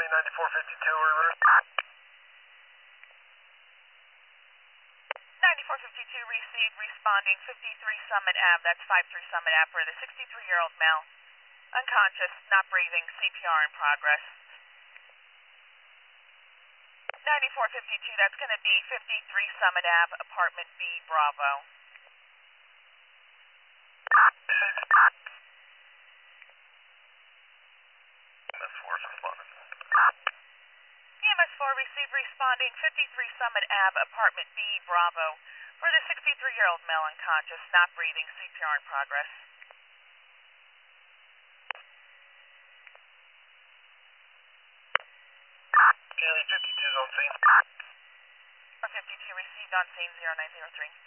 County 9452, reverse. 9452 received, responding 53 Summit Ave, that's 53 Summit Ave for the 63-year-old male. Unconscious, not breathing, CPR in progress. 9452, that's going to be 53 Summit Ave, apartment B, Bravo. EMS4 is responding. EMS4 received, responding 53 Summit Ave, apartment B, Bravo, for the 63-year-old male unconscious, not breathing, CPR in progress. County 52 is on scene. 52 received on scene 0903.